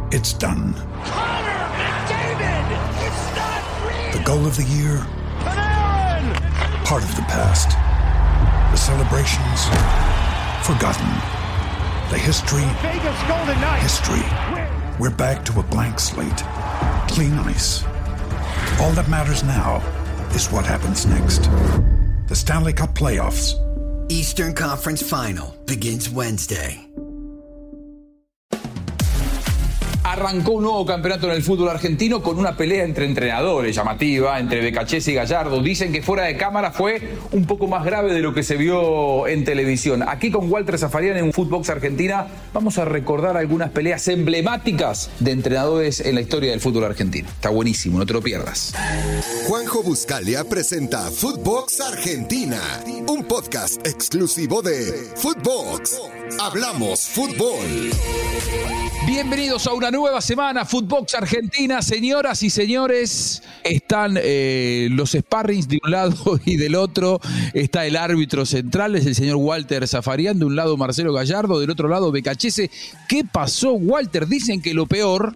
It's done. Connor McDavid! It's not real! The goal of the year? Panarin! Part of the past. The celebrations? Forgotten. The history? Vegas Golden Knights! History. We're back to a blank slate. Clean ice. All that matters now is what happens next. The Stanley Cup Playoffs. Eastern Conference Final begins Wednesday. Arrancó un nuevo campeonato en el fútbol argentino con una pelea entre entrenadores llamativa, entre Becachese y Gallardo. Dicen que fuera de cámara fue un poco más grave de lo que se vio en televisión. Aquí con Walter Zafarian en Footbox Argentina vamos a recordar algunas peleas emblemáticas de entrenadores en la historia del fútbol argentino. Está buenísimo, no te lo pierdas. Juanjo Buscalia presenta Footbox Argentina, un podcast exclusivo de Footbox. Hablamos fútbol. Bienvenidos a una nueva semana, Footbox Argentina. Señoras y señores, están los sparrings de un lado y del otro. Está el árbitro central, es el señor Walter Zafarian. De un lado Marcelo Gallardo, del otro lado Becachese. ¿Qué pasó, Walter? Dicen que lo peor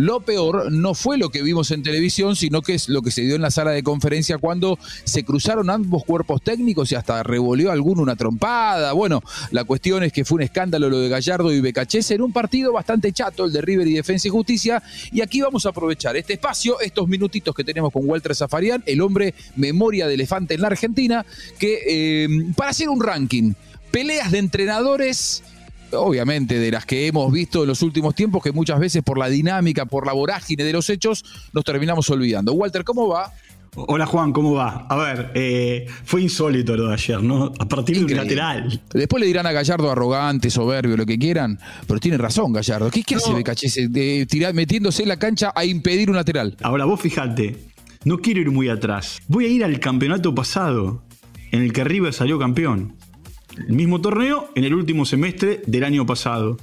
no fue lo que vimos en televisión, sino que es lo que se dio en la sala de conferencia cuando se cruzaron ambos cuerpos técnicos y hasta revoleó alguno una trompada. Bueno, la cuestión es que fue un escándalo lo de Gallardo y Becachese en un partido bastante chato, el de River y Defensa y Justicia. Y aquí vamos a aprovechar este espacio, estos minutitos que tenemos con Walter Zafarian, el hombre memoria de elefante en la Argentina, que para hacer un ranking, peleas de entrenadores, obviamente de las que hemos visto en los últimos tiempos, que muchas veces por la dinámica, por la vorágine de los hechos, nos terminamos olvidando. Walter, ¿cómo va? Hola Juan, ¿cómo va? A ver, fue insólito lo de ayer, ¿no? A partir de un lateral. Después le dirán a Gallardo arrogante, soberbio, lo que quieran, pero tiene razón Gallardo. ¿Qué hace Becachese metiéndose en la cancha a impedir un lateral? Ahora vos fijate, no quiero ir muy atrás. Voy a ir al campeonato pasado, en el que River salió campeón. El mismo torneo en el último semestre del año pasado.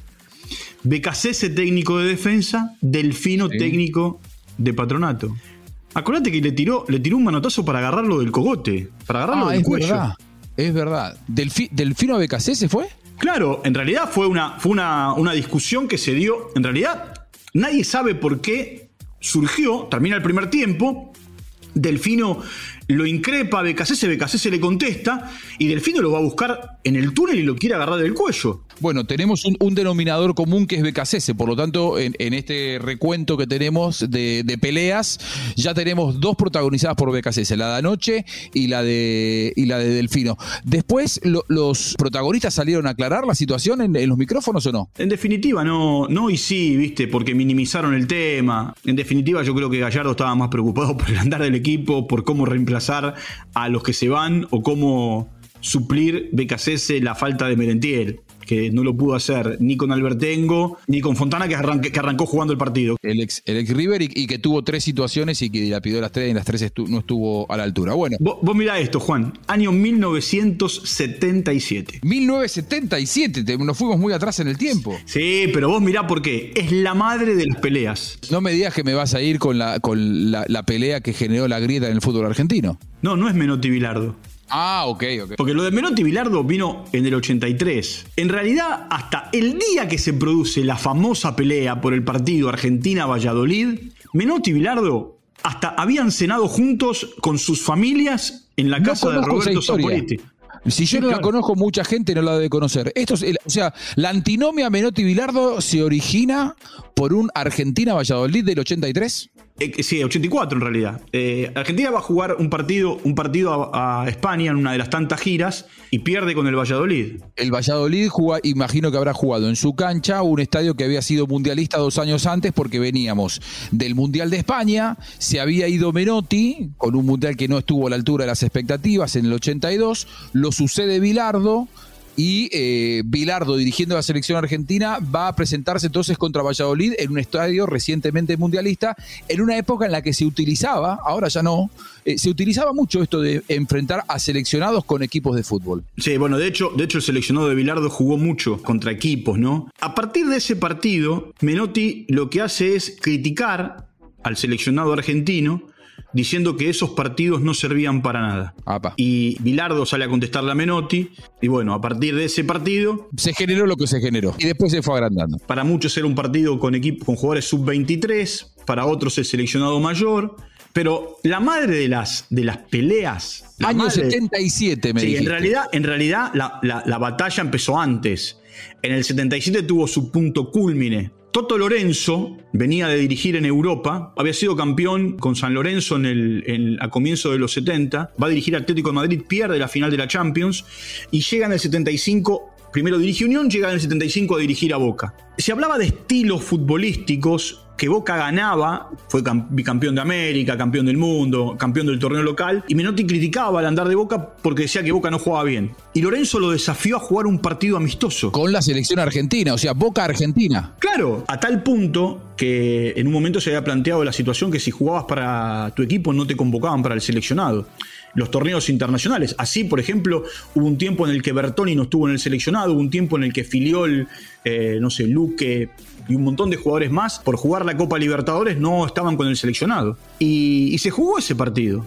Becachese técnico de Defensa, Delfino técnico de Patronato. Acordate que le tiró un manotazo para agarrarlo del cogote, para agarrarlo del cuello. Es verdad. ¿Delfino a Becachese fue? Claro, en realidad fue una discusión que se dio. En realidad, nadie sabe por qué surgió. Termina el primer tiempo. Delfino lo increpa a Becachese le contesta y Delfino lo va a buscar en el túnel y lo quiere agarrar del cuello. Bueno, tenemos un denominador común que es Becachese, por lo tanto, en este recuento que tenemos de peleas, ya tenemos dos protagonizadas por Becachese, la de anoche y la de Delfino. Después, ¿los protagonistas salieron a aclarar la situación en los micrófonos o no? En definitiva, no y sí, viste, porque minimizaron el tema. En definitiva, yo creo que Gallardo estaba más preocupado por el andar del equipo, por cómo reemplazar a los que se van o cómo suplir Becachese la falta de Merentiel, que no lo pudo hacer ni con Albertengo ni con Fontana, que arrancó jugando el partido. El ex River y que tuvo tres situaciones y que dilapidó las tres, y en las tres no estuvo a la altura. Bueno, vos mirá esto, Juan, año 1977. 1977, nos fuimos muy atrás en el tiempo. Sí, pero vos mirá por qué, es la madre de las peleas. No me digas que me vas a ir con la pelea que generó la grieta en el fútbol argentino. No es Menotti Bilardo. Ah, ok. Porque lo de Menotti Bilardo vino en el 83. En realidad, hasta el día que se produce la famosa pelea por el partido Argentina-Valladolid, Menotti y Bilardo hasta habían cenado juntos con sus familias en la casa de Roberto Saporiti. Si yo no la conozco, mucha gente no la debe conocer. La antinomia Menotti-Bilardo se origina por un Argentina-Valladolid del 83. Sí, 84 en realidad. Argentina va a jugar un partido a España en una de las tantas giras y pierde con el Valladolid. El Valladolid imagino que habrá jugado en su cancha un estadio que había sido mundialista 2 años antes, porque veníamos del Mundial de España, se había ido Menotti con un mundial que no estuvo a la altura de las expectativas en el 82, lo sucede Bilardo. Y Bilardo, dirigiendo a la selección argentina, va a presentarse entonces contra Valladolid en un estadio recientemente mundialista, en una época en la que se utilizaba, ahora ya no, se utilizaba mucho esto de enfrentar a seleccionados con equipos de fútbol. Sí, bueno, de hecho el seleccionado de Bilardo jugó mucho contra equipos, ¿no? A partir de ese partido, Menotti lo que hace es criticar al seleccionado argentino diciendo que esos partidos no servían para nada. Apa. Y Bilardo sale a contestarle a Menotti, y bueno, a partir de ese partido se generó lo que se generó y después se fue agrandando. Para muchos era un partido con jugadores sub-23, para otros el seleccionado mayor, pero la madre de las peleas... Año 77 me dijiste. En realidad la batalla empezó antes. En el 77 tuvo su punto cúlmine. Toto Lorenzo venía de dirigir en Europa, había sido campeón con San Lorenzo a comienzo de los 70, va a dirigir Atlético de Madrid, pierde la final de la Champions y llega en el 75, primero dirige Unión, llega en el 75 a dirigir a Boca. Se hablaba de estilos futbolísticos, que Boca ganaba, fue bicampeón de América, campeón del mundo, campeón del torneo local, y Menotti criticaba al andar de Boca porque decía que Boca no jugaba bien. Y Lorenzo lo desafió a jugar un partido amistoso. Con la selección argentina, o sea, Boca-Argentina. Claro, a tal punto que en un momento se había planteado la situación que si jugabas para tu equipo no te convocaban para el seleccionado. Los torneos internacionales. Así, por ejemplo, hubo un tiempo en el que Bertoni no estuvo en el seleccionado, hubo un tiempo en el que Filiol, Luque y un montón de jugadores más, por jugar la Copa Libertadores, no estaban con el seleccionado. Y se jugó ese partido.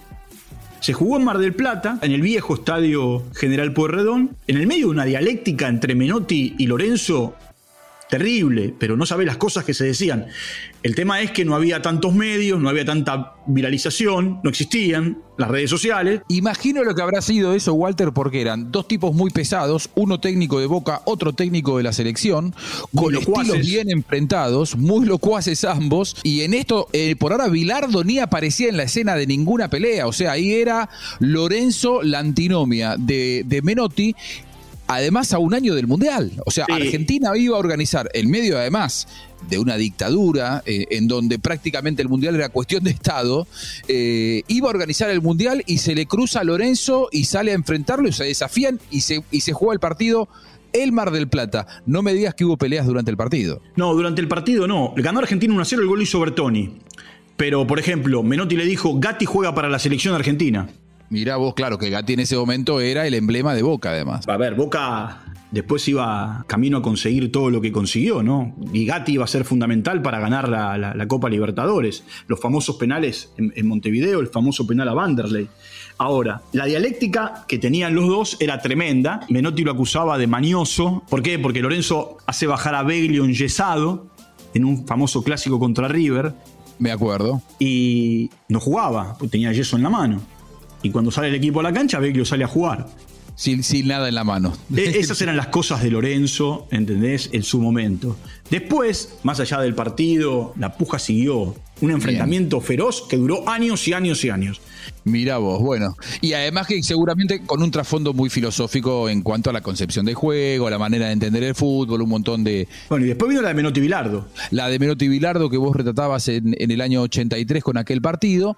Se jugó en Mar del Plata, en el viejo estadio General Pueyrredón, en el medio de una dialéctica entre Menotti y Lorenzo terrible, pero no sabe las cosas que se decían. El tema es que no había tantos medios, no había tanta viralización, no existían las redes sociales. Imagino lo que habrá sido eso, Walter, porque eran dos tipos muy pesados, uno técnico de Boca, otro técnico de la selección, con estilos bien enfrentados, muy locuaces ambos, y en esto, por ahora, Bilardo ni aparecía en la escena de ninguna pelea, o sea, ahí era Lorenzo, la antinomia de Menotti, además a un año del Mundial. O sea, sí. Argentina iba a organizar, en medio además de una dictadura, en donde prácticamente el Mundial era cuestión de Estado, iba a organizar el Mundial y se le cruza a Lorenzo y sale a enfrentarlo y se desafían y se juega el partido el Mar del Plata. No me digas que hubo peleas durante el partido. No, durante el partido no. Ganó Argentina 1-0, el gol lo hizo Bertoni. Pero, por ejemplo, Menotti le dijo, Gatti juega para la selección argentina. Mirá vos, claro, que Gatti en ese momento era el emblema de Boca, además. A ver, Boca después iba camino a conseguir todo lo que consiguió, ¿no? Y Gatti iba a ser fundamental para ganar la Copa Libertadores. Los famosos penales en Montevideo, el famoso penal a Vanderlei. Ahora, la dialéctica que tenían los dos era tremenda. Menotti lo acusaba de mañoso. ¿Por qué? Porque Lorenzo hace bajar a Beglio enyesado en un famoso clásico contra River. Me acuerdo. Y no jugaba, porque tenía yeso en la mano. Y cuando sale el equipo a la cancha, Beglio sale a jugar. Sin nada en la mano. Esas eran las cosas de Lorenzo, ¿entendés? En su momento. Después, más allá del partido, la puja siguió. Un enfrentamiento feroz que duró años y años y años. Mirá vos, bueno. Y además que seguramente con un trasfondo muy filosófico en cuanto a la concepción del juego, la manera de entender el fútbol, un montón de... Bueno, y después vino la de Menotti Bilardo. La de Menotti Bilardo que vos retratabas en el año 83 con aquel partido.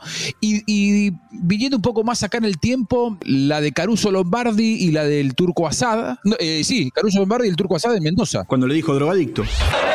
Y viniendo un poco más acá en el tiempo, la de Caruso Lombardi y la del Turco Asad. No, sí, Caruso Lombardi y el Turco Asad en Mendoza. Cuando le dijo drogadicto.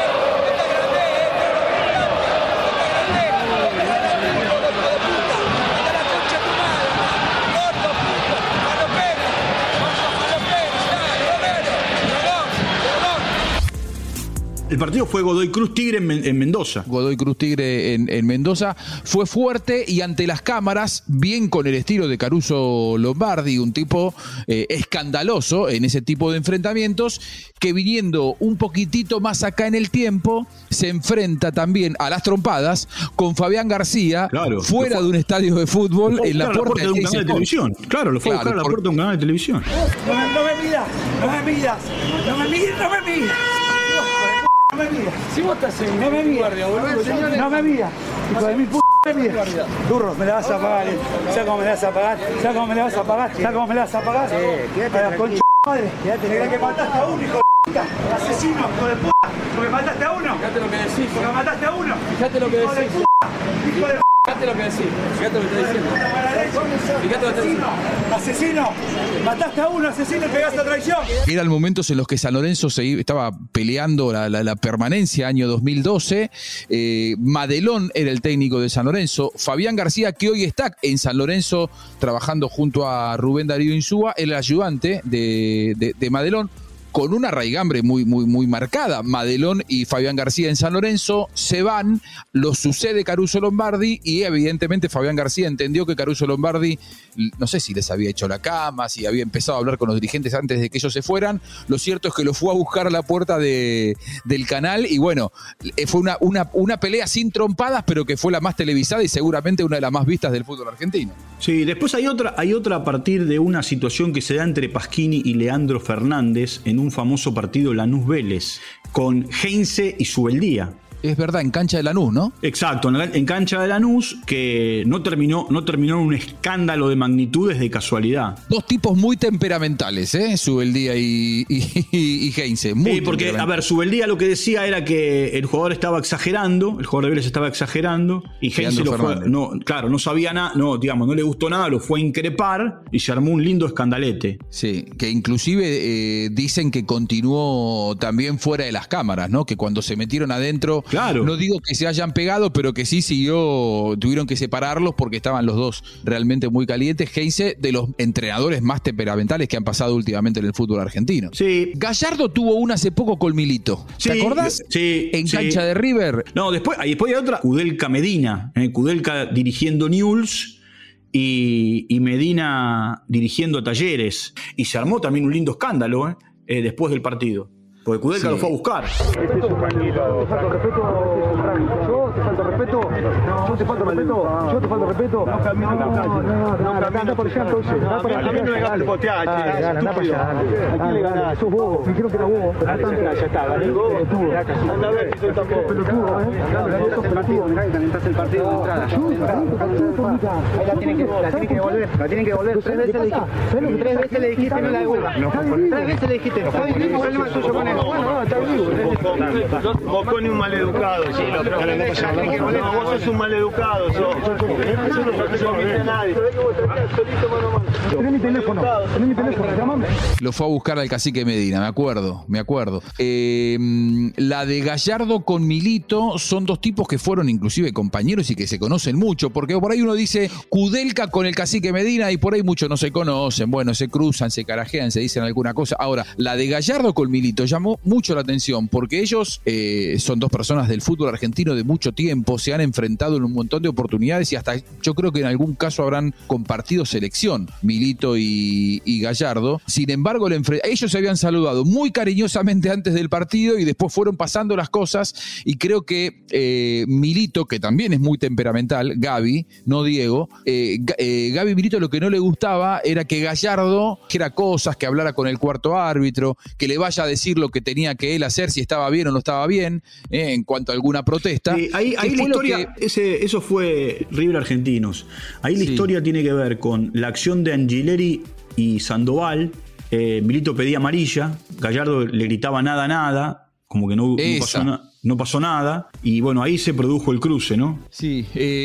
El partido fue Godoy Cruz Tigre en Mendoza. Godoy Cruz Tigre en Mendoza. Fue fuerte y ante las cámaras, bien con el estilo de Caruso Lombardi, un tipo escandaloso en ese tipo de enfrentamientos, que viniendo un poquitito más acá en el tiempo, se enfrenta también a las trompadas con Fabián García, claro, fuera de un estadio de fútbol, en la puerta de un canal de televisión. Claro, lo fue a buscar a la puerta de un canal de televisión. No me miras, no me miras, no me miras, no me miras. No me miras. Si vos estás en no me miras, no me miras. Hijo de mi puta, no me miras. Durro, me la vas a pagar. ¿Sabes cómo me la vas a pagar? ¿Sabes cómo me la vas a pagar? ¿Sabes cómo me la vas a pagar? Sí, quédate a la concha madre. Quédate que mataste a uno, hijo de puta. Asesino, hijo de puta. Porque mataste a uno. Fíjate lo que decís. Porque mataste a uno. Fíjate lo que decís. Hijo de puta. Fíjate lo que decís. Fíjate lo que estoy diciendo. Fíjate lo que estoy diciendo. Asesino. Mataste a uno, asesino, y pegaste a traición. Eran momentos en los que San Lorenzo estaba peleando la permanencia, año 2012. Madelón era el técnico de San Lorenzo. Fabián García, que hoy está en San Lorenzo trabajando junto a Rubén Darío Insúa, el ayudante de Madelón. con una raigambre muy, muy, muy marcada. Madelón y Fabián García en San Lorenzo se van, lo sucede Caruso Lombardi y evidentemente Fabián García entendió que Caruso Lombardi, no sé si les había hecho la cama, si había empezado a hablar con los dirigentes antes de que ellos se fueran. Lo cierto es que lo fue a buscar a la puerta del canal y bueno, fue una pelea sin trompadas, pero que fue la más televisada y seguramente una de las más vistas del fútbol argentino. Sí, después hay otra a partir de una situación que se da entre Pasquini y Leandro Fernández en un famoso partido Lanús Vélez, con Heinze y Subeldía. Es verdad, en cancha de Lanús, ¿no? Exacto, en cancha de Lanús, que no terminó en un escándalo de magnitudes de casualidad. Dos tipos muy temperamentales, Subeldía y Heinze. Sí, porque, a ver, Subeldía lo que decía era que el jugador estaba exagerando, el jugador de Vélez estaba exagerando, y Heinze no sabía nada, no le gustó nada, lo fue a increpar y se armó un lindo escandalete. Sí, que inclusive dicen que continuó también fuera de las cámaras, ¿no? Que cuando se metieron adentro, claro, no digo que se hayan pegado, pero que sí tuvieron que separarlos porque estaban los dos realmente muy calientes. Heinze, de los entrenadores más temperamentales que han pasado últimamente en el fútbol argentino. Sí. Gallardo tuvo una hace poco con Milito. ¿Te acordás? Sí. En cancha de River. No, después hay otra, Kudelka Medina. Kudelka dirigiendo Newell's y Medina dirigiendo Talleres. Y se armó también un lindo escándalo después del partido. Porque Kudelka lo fue a buscar. Respeto, tranquilo. Te falta respeto, yo te falta respeto. Yo te falta respeto. Yo te falta respeto. No camino la calle. Anda por allá entonces. A mí no me ganas potear, che. Anda por allá. ¿A quién le ganás? Sos bobo. Me dijeron que era bobo. Ya está, gané. Anda a ver si soy tan bobo. Pelotudo, sos pelotudo. Calentás el partido de entrada. Ahí la tienen que devolver. La tienen que devolver. 3 veces le dijiste no la devuelva. 3 veces le dijiste. No hay ningún problema tuyo con él. Bueno, está vivo. Vos con un maleducado, sí, vos sos un maleducado, no te conviene a nadie. Tenés mi teléfono, llamame. Lo fue a buscar al cacique Medina, me acuerdo. La de Gallardo con Milito son dos tipos que fueron inclusive compañeros y que se conocen mucho, porque por ahí uno dice Kudelka con el cacique Medina y por ahí muchos no se conocen, bueno, se cruzan, se carajean, se dicen alguna cosa. Ahora, la de Gallardo con Milito llamó mucho la atención porque ellos son dos personas del fútbol argentino de mucho tiempo, se han enfrentado en un montón de oportunidades y hasta yo creo que en algún caso habrán compartido selección, Milito y Gallardo. Sin embargo, ellos se habían saludado muy cariñosamente antes del partido y después fueron pasando las cosas y creo que Milito, que también es muy temperamental, Gaby, no Diego, Gaby Milito lo que no le gustaba era que Gallardo dijera cosas, que hablara con el cuarto árbitro, que le vaya a decir lo que tenía que él hacer, si estaba bien o no estaba bien, en cuanto a alguna protesta. Ahí la historia, eso fue River Argentinos. Ahí la historia tiene que ver con la acción de Angileri y Sandoval. Milito pedía amarilla, Gallardo le gritaba nada, como que no pasó nada, y bueno, ahí se produjo el cruce, ¿no? Sí,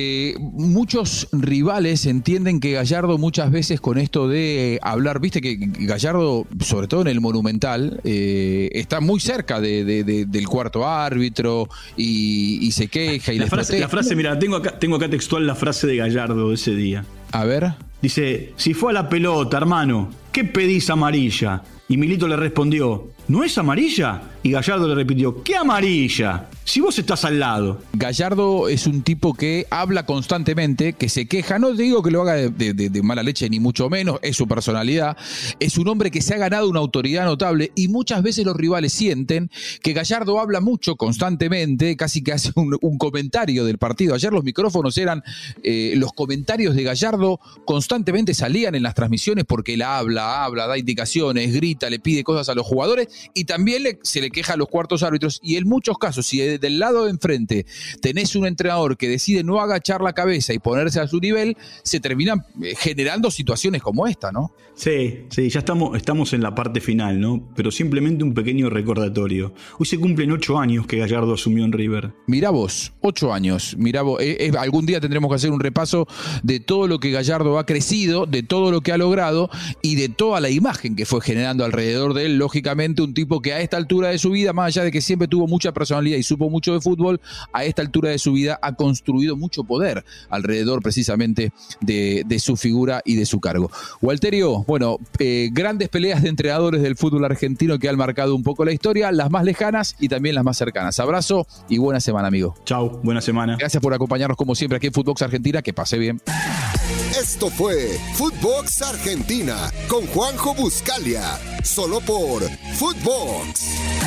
muchos rivales entienden que Gallardo muchas veces con esto de hablar, viste que Gallardo, sobre todo en el Monumental, está muy cerca del cuarto árbitro y se queja y la frase, mira, tengo acá textual la frase de Gallardo de ese día. A ver. Dice, si fue a la pelota, hermano, ¿qué pedís amarilla? Y Milito le respondió, ¿no es amarilla? Y Gallardo le repitió, ¿qué amarilla? Si vos estás al lado. Gallardo es un tipo que habla constantemente, que se queja, no digo que lo haga de mala leche ni mucho menos, es su personalidad, es un hombre que se ha ganado una autoridad notable y muchas veces los rivales sienten que Gallardo habla mucho constantemente, casi que hace un comentario del partido. Ayer los micrófonos eran, los comentarios de Gallardo constantemente salían en las transmisiones porque él habla, da indicaciones, grita, le pide cosas a los jugadores y también se le queja a los cuartos árbitros y en muchos casos, si del lado de enfrente tenés un entrenador que decide no agachar la cabeza y ponerse a su nivel, se terminan generando situaciones como esta, ¿no? Sí, ya estamos en la parte final, ¿no? Pero simplemente un pequeño recordatorio. Hoy se cumplen 8 años que Gallardo asumió en River. Mirá vos, 8 años. Mirá vos, algún día tendremos que hacer un repaso de todo lo que Gallardo ha crecido, de todo lo que ha logrado y de toda la imagen que fue generando alrededor de él. Lógicamente, un tipo que a esta altura de su vida, más allá de que siempre tuvo mucha personalidad y supo mucho de fútbol, a esta altura de su vida ha construido mucho poder alrededor precisamente de su figura y de su cargo. Walterio, bueno, grandes peleas de entrenadores del fútbol argentino que han marcado un poco la historia, las más lejanas y también las más cercanas. Abrazo y buena semana, amigo. Chau, buena semana. Gracias por acompañarnos como siempre aquí en Footbox Argentina, que pase bien. Esto fue Footbox Argentina con Juanjo Buscalia, solo por Footbox.